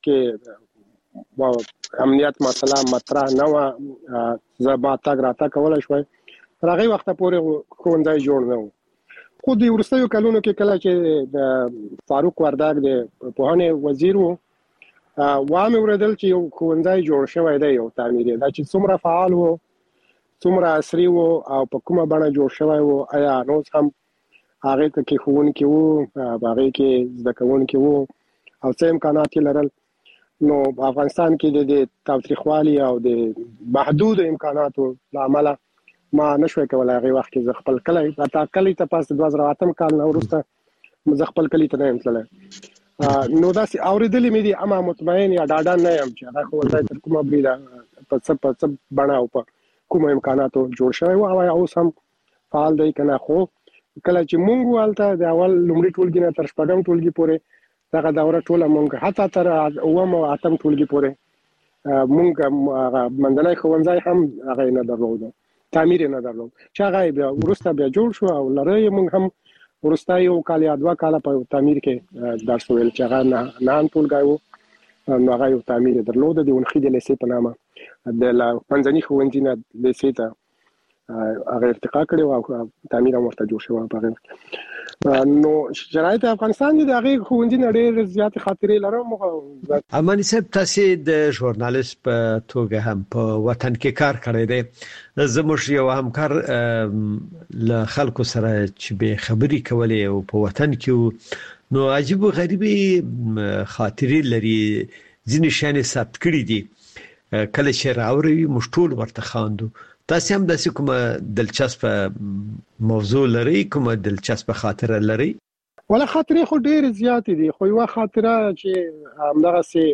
کې امنیت مسله مطرح نه و زما تاګ راته کولای شوی تر هغه وخت پورې ښوونځی جوړ نه و. خو د ورستیو کلونو کې کله چې د فاروق وردګ د پوهنې وزیر وو وامه ورېدل چې یو ښوونځی جوړ شوی دی یو تعمیري دا چې څومره فعال وو څومره عصري وو او په کومه بڼه جوړ شوی وو آیا نو هم هغه ته کې ښوونکي وو هغه کې زده کوونکي وو او څه امکانات لرل. نو په افغانستان کې د تاوتریخوالي او د محدود امکاناتو لامل ما نشوي کولای هغه وخت کې خپل کلی اته کلی ته پاس دوه زره اته کال نو وروسته مزه خپل کلی ته نه تلل. نو دا سي اوریدلې مې دي اما مطمئن یا ډاډه نه يم چې هغه خو ځای تر کومه بریده په څه په څه بڼه او په کوم امکاناتو جوړ شوی او اوس هم فعال دی کنه. خو کله چې مونږ والته د اول لومړي ټولګي نه تر شپږم ټولګي پورې دغه دوره ټوله مونږ حتی تر اوم او اتم ټولګي پورې مونږ منځنی ښوونځی هم هغه نه درلود تعمیر نه درلود چې هغه بیا ورسته بیا جوړ شو او لري مونږ هم ورسته یو کال یا دوه کال په تعمیر کې درس ویل چې هغه نه نه ټولګي وو نو هغه یو تعمیر درلود د ونخې د لیسې په نامه د منځنی ښوونځي نه لیسې ته هغه ارتقا کړو او تعمیر ورته جوړ شو په هغه. نو شرایط افغانستان د هغه ښوونځي نه ډېر زیات خاطرې لرم. امانی صاحب تاسو د ژورنالیست په توګه هم په وطن کې کار کړی دی. زموږ یو همکار له خلکو سره چې به خبرې کولې او په وطن کې نو عجیب او غریبي خاطرې لري ځینې شانې ثبت کړې دي کله چې راوړي مشټول ورته خواندو. تاسو هم د کومه دلچسپ موضوع لري کومه دلچسپ خاطره لري؟ ولا خاطرې خو ډېر زیات دي خو یو خاطره چې همدغه سي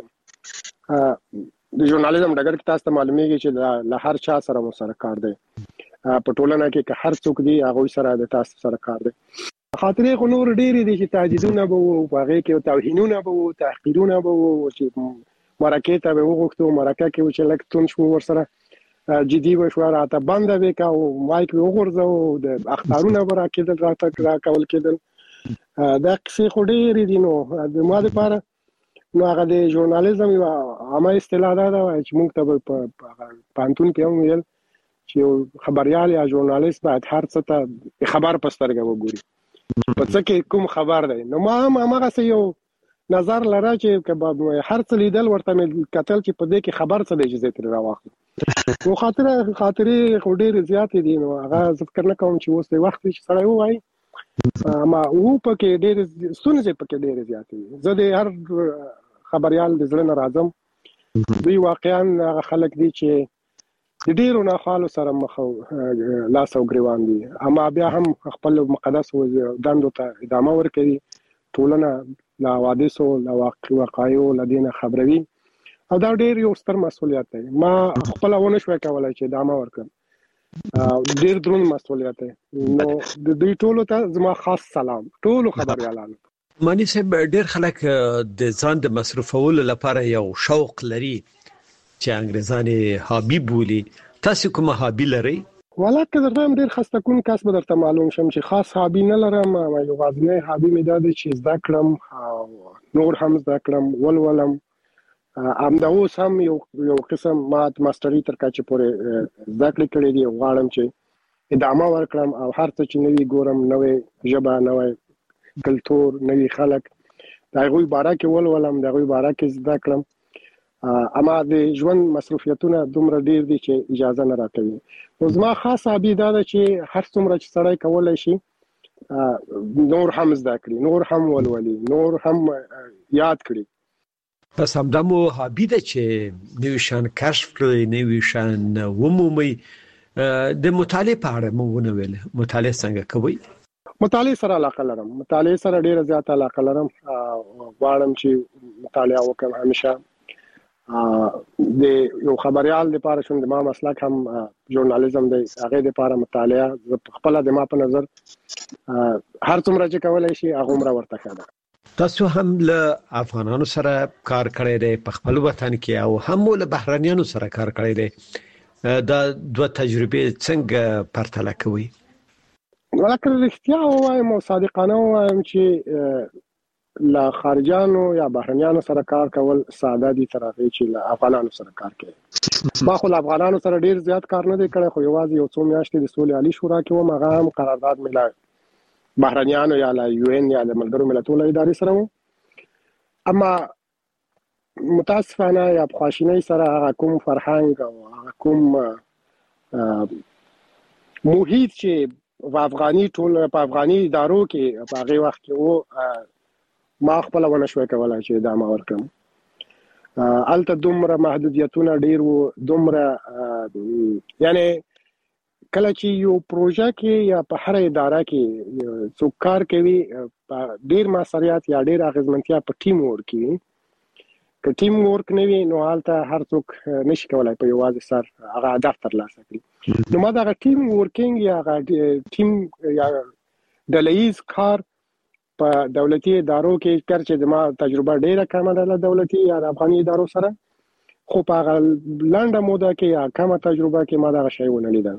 د ژورنالیزم ډګر کې تاسو ته معلومیږي چې له هر چا سره مو سره کار دی په ټولنه کې که هر څوک دی هغه سره د تاسو سره کار دی. خاطرې خو نور ډېر دي چې تهدیدونه به وو هغه کې توهینونه به وو تحقیرونه به وو چې مرکه ته به وغوښتو مرکه کې چې لکه تون شو ور سره جدي وشو راته بنده وکا او مایک وګورځو د اخبارونه براکېدل راته را کول کېدل دا څه خو ډېر دي. نو د ما لپاره نو هغه د ژورنالیزم یو عامه اصطلاح ده چې موږ ته په پانتون کې هم ویل چې خبريال یا ژورنالیست باید هر څه ته خبر پسترګه وګوري په څه کې کوم خبر دی. نو ما هم هغه یو نظر لره چې هر څه لیدل ورته کتل چې په دې کې خبر څه دی چې زه تر راوخم. نو خاطره خاطرې خو ډېر زیات دي نو هغه ذکر نه کوم چې اوس د وخت چې سره وای ما او پکې ډېر ستونزې پکې ډېر زیات دي. زه د هر خبريال د ځل نه راځم دوی واقعا هغه خلک دي چې د ډېرو نه خالو سره مخ لاس او ګریوان دي اما بیا هم خپل مقدس دندو ته ادامه ورکوي ټولنه لا حوادثو لا واقعو لدينا خبروي او دا ډیر یو ستر مسولیت دی. ما خپل ونه شوي کولای چې دا ما ورکړم، ډیر درون مسولیت دی. نو د دوی ټولو ته زما خاص سلام، ټولو خبريالانو. مانی صاحب ډیر خلک د ځان د مصرفولو لپاره یو شوق لري چې انګريزانه هابي بولي، تاسو کومه هابي لرئ؟ ولکه درته هم ډیر خسته کون کس به درته معلوم شم چې خاص هابي نه لرم. یو غازنه هابي مې دا دی چې زده کړم، نور هم زده کړم، ولولم. ام دا اوس هم یو یو قسم مات ماستری تر کچې پورې زده کړې کړې دي. غواړم چې ادامه ورکړم او هر څه چې نوی ګورم، نوې ژبه، نوې کلتور، نوی خلک، دا غوي بارکه ولولم، دا غوي بارکه زده کړم. اما د ژوند مصرفیتونه دومره ډیر دي چې اجازه نه راکوي. نو زما خاص هابي دا ده چې هر څومره چې سړی کولای شي نور هم زده کړي، نور هم ولولي، نور هم یاد کړي. پس همدا مو هابي ده چې نوې شان کشف کړئ، نوې شان ومومئ. د مطالعه په اړه مو ونه ویل، مطالعه څنګه کوئ؟ مطالعه سره علاقه لرم، مطالعه سره ډیره زیاته علاقه لرم. غواړم چې مطالعه وکړم همیشه. د یو خبريال لپاره شوم، د ما مسلک هم ژورنالیزم دی، هغه لپاره مطالعه خپل د ما په نظر هر څومره چې کولای شي هغه عمر ورته کړه. تاسو هم له افغانانو سره کار کړی دی په خپل وطن کې، او هم له بهرانيانو سره کار کړی دی. دا دوه تجربې څنګه پرتله کوي؟ ولکه رښتیا وایم او صادقانه وایم چې لا خارجانو یا بهرنیانو سره کار کول ساده دي تر هغه چې لا افغانانو سره کار کوي. ما خو افغانانو سره ډیر زیات کار نه دی کړی، خو یوازې یو څو میاشتې د سولې عالی شورا کې و، هغه هم قرارداد ملای بهرنیانو یا لا یو ان یا د ملګرو ملتونو ادارې سره و. اما متاسفانه یا بخواشینۍ سره هغه کوم فرهنګ او هغه کوم محیط چې په افغاني ټول په افغاني ادارو کې په هغه وخت کې و، ما خپل ونه شوي کولای چې دا ما ورکم. الته دومره محدودیتونه ډیر وو، دومره یعنی کله چې یو پروژه کې یا په هر اداره کې څوک کار کوي، ډیر مسؤلیت یا ډیر اغیزمنتیا په ټیم ورک وي. که ټیم ورک نه وي نو الته هر څوک نشي کولای په یوازې سر هغه هدف ترلاسه کړي. نو ما دا ټیم ورکینګ یا ټیم یا ډلهیز کار په دولتي ادارو کې کړ چې د ما تجربه ډیره کمه ده له دولتي یا د افغاني ادارو سره، خو په لنډه موده کې یا کمه تجربه کې ما دا شی ونه لیدل.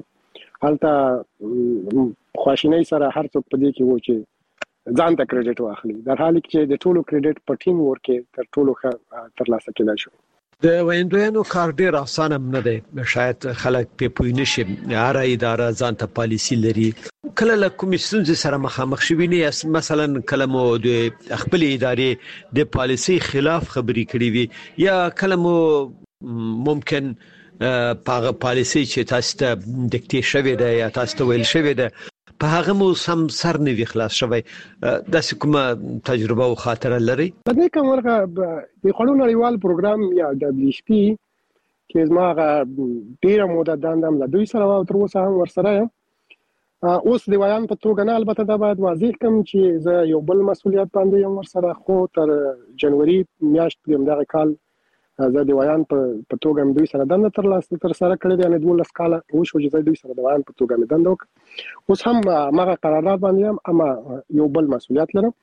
هلته خواشینۍ سره هر څوک په دې کې و چې ځان ته کریډټ واخلي، در حال کې د ټولو کریډټ په ټیم ورک تر ټولو ښه ترلاسه کېدای شي. د ویندوینو کار ډیر اسانه نه دی، شاید خلک په پوی نشي. هر اداره ځان ته پالیسی لري. کله له کوم ستونزې سره مخامخ شوي نه، مثلا کله مو د خپل ادارې د پالیسی خلاف خبرې کړې وي، یا کله مو ممکن په پالیسی چې تاسو ته دکتې شوی دی یا تاسو ته ویل شوی دی په هغه مو سم سر نه وی خلاص شوی. د کومه تجربه او خاطره لري؟ په دې کوم ورغه د خلونو نړیوال پروګرام یا دبليو ایچ پی کې زما ډیره موده داندم له دوی سره او تر اوسه هم ورسره یم. اوس د ویان په توګه نه، البته دا باید واضح کوم چې زه یو بل مسولیت باندې یم ورسره، خو تر جنوري میاشت د دغه کال زه د ویان په توګه دوی سره دنده ترلاسه تر سره کړې ده. یعنې دولس کاله وشو چې دوی سره د ویان په توګه مې دنده وکړه. اوس هم هغه قرارداد باندې یم، اما یو بل مسولیت لرم.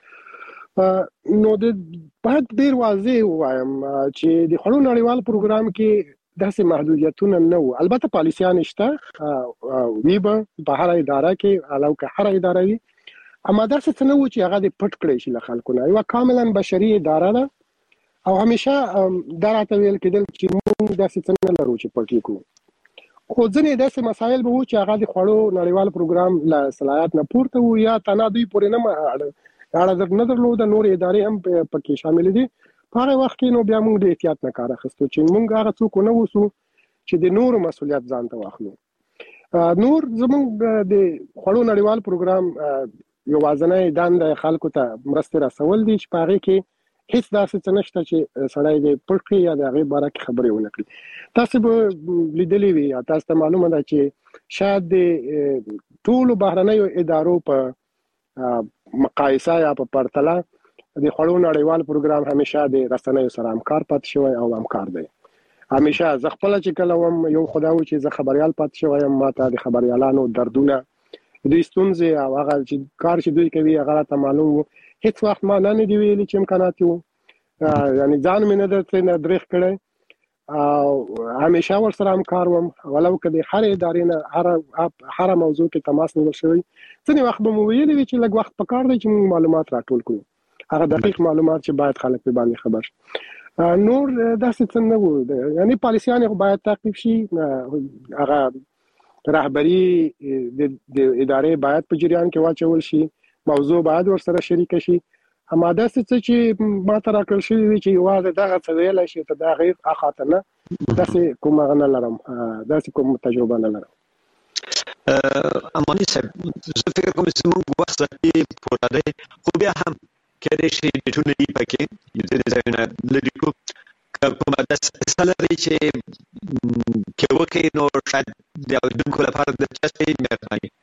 نو د باید ډیر واضح وایم چې د خلونو نړیوال پروګرام کې داسې محدودیتونه نه وو. البته پالیسیان شته وی به په هر اداره کې، علاوه که هر اداره وي، اما داسې څه نه وو چې هغه د پټ کړی شي له خلکو نه. یو کاملا بشري اداره ده او همیشه دا راته ویل کېدل چې موږ داسې څه نه لرو چې پټ کړو. خو ځینې داسې مسایل به وو چې هغه د خوړو نړیوال پروګرام له صلاحیت نه پورته وو، یا تنها دوی پورې نه اړه نه درلوده، نور ادارې هم پکې شامل دي. په هغه وخت کې نو بیا موږ د احتیاط نه کار اخیستو چې موږ هغه څوک نه وسو چې د نورو مسولیت ځان ته واخلو. نور زموږ د خوړو نړیوال پروګرام یوازینۍ دنده خلکو ته مرستې رسول دي چې په هغې کې هیڅ داسې څه نشته چې سړی د پټ کړي یا د هغې باره کې خبرې ونه کړي. تاسو به لیدلې وي یا تاسو ته معلومه ده چې شاید د ټولو بهرنیو ادارو په مقایسه یا په پرتله د خړو نړیوال پروګرام همیشه د رسنیو سره همکار پات شوی او همکار دی. همیشه ز خپل چې کله وم یو خداو چې ز خبريال پات شوی یم، ماته د خبريالانو دردونه دوی ستونزې او هغه چې کار چې دوی کوي هغه ته معلوم وو. هیڅ وخت ما نه دی ویلي چې امکانات وو، یعنی ځان مې نه درته نه درېخ کړی او همیشه ور سره همکار وم. ولو کدي هر ادارې نه هر هر موضوع کې تماس نیول شوی، ځینې وخت به مو ویلي وي چې لږ وخت پکار دی چې موږ معلومات راټول کړو، هغه دقیق معلومات چې باید خلک په باندې خبر شي. نور داسې څه نه وو، یعنی پالیسیان باید تعقیب شي، هغه رهبری د ادارې باید په جریان کې واچول شي، موضوع باید ور سره شریک شي. همدا څه چې ما تر راکړل شي چې واده دغه څه ویل شي ته دا غیر اخاطنه داسې کوم غنه لرم، داسې کوم تجربه نه لرم. امانی صاحب زه فکر کوم چې موږ وخت کې پوره دی، خو بیا هم کله چې د ټولنې پکې د ځایونه لري کو کومه د سلري چې کې وکړي نو شاید د اوریدونکو لپاره د چستې مهرباني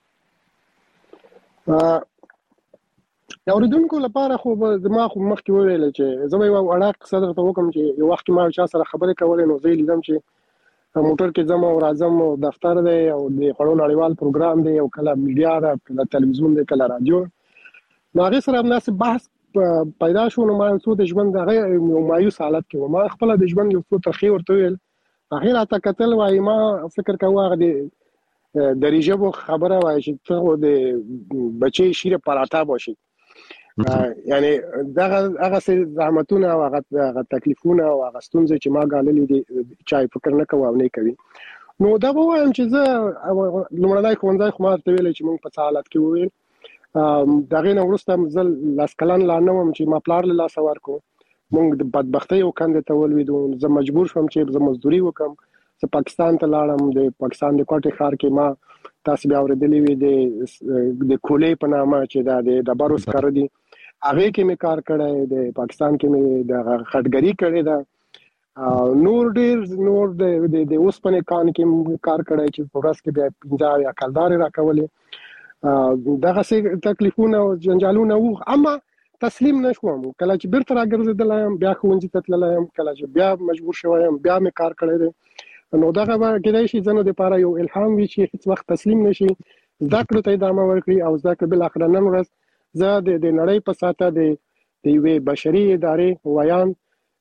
د اوریدونکو لپاره خو زما خو مخکې وویل چې زه یو اړه صدر ته وکم چې یو وخت ما چا سره خبرې کولې نو زه لیدم چې موټر کې زما او راځم او دفتر دی او د خړو نړیوال پروګرام دی او کله میډیا ده، کله تلویزیون دی، کله رادیو. نو هغه سره مناسب بحث پیدا شو. نو ما څو د ژوند دغه یو مایوس حالت کې ما خپل د ژوند یو څو ترخی ورته ویل، هغه راته کتل وای ما فکر کوم هغه د دریجه خبره وای چې ته د بچي شیره پراټا باشي، یعنی دغه هغه زحمتونه او هغه تکلیفونه او هغه ستونزې چې ما غاللې دي چای فکر نه کوم او نه کوي. نو دا وایم چې زه لومړنۍ ښوونځی خو ما ته ویل چې موږ په حالت کې وویل دغه نه ورسته مزل لاسکلان لا نه وم چې ما پلار له لاس ورکو، موږ د بدبختۍ او کندې ته ولویدو. زه مجبور شوم چې زه مزدوري وکم، زه پاکستان ته لاړم. د پاکستان د کوټې ښار کې ما تاسو بیا اورېدلې وي د د کولې په نامه چې دا د ډبرو سکاره دي، هغه کې مې کار کړی، د پاکستان کې مې د خټګری کړی دا، نور ډیر نور د د اوسپنې کان کې کار کړی چې په ورځ کې بیا پنځه یا کلدارې راکولې. دغه څه تکلیفونه او جنجالونه وو، اما تسلیم نشوم. کله چې بیرته راګرځېدلم بیا ښوونځي ته تللم، کله چې بیا مجبور شوم بیا مې کار کړی دی. نو دغه به کېدای شي زنه د لپاره یو الهام وي چې هیڅ وخت تسلیم نشي، زده کړو ته ادامه ورکړي او زده کړه بل اخر نن ورځ زه د نړۍ په ساته د د یوې بشري ادارې ویان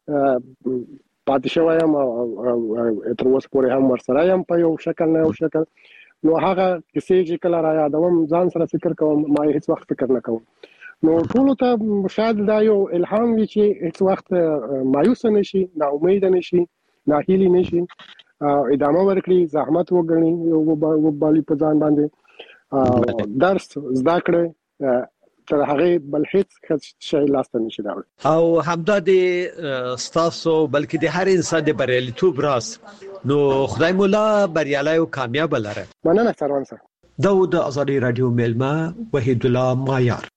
پاتې شوم او تر اوسه پورې هم ورسره یم په یو شکل نه یو شکل. نو هغه کیسې چې کله را یادوم ځان سره فکر کوم، ما هیڅ وخت فکر نه کوم. نو ټول ته شاید دا یو الهام وي چې هیڅ وخت مایوس نشي، نا امید نشي، ناهیلي نشي، ادامه ورکړي، زحمت وګڼي، یو وبالي په ځان باندې درس زده کړي، تر هغه بل هیڅ شی لاسته نشي راوړي. او همدا د ستاسو بلکې د هر انسان د بریالیتوب راز. نو خدای مولا بریالي او کامیاب لره. مننه سروان صاحب. داود ازادي رادیو ملما وحید الله مایار.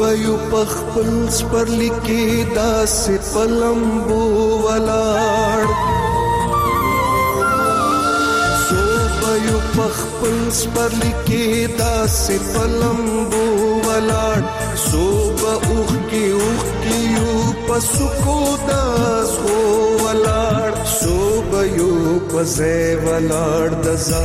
بيو پخپل سپرلی کې داسې پلمبو ولاړ سو بيو پخپل سپرلی کې داسې پلمبو ولاړ سو به اوخ کې اوخ کې یو پسکو داس هو ولاړ سو بيو پزې ولاړ د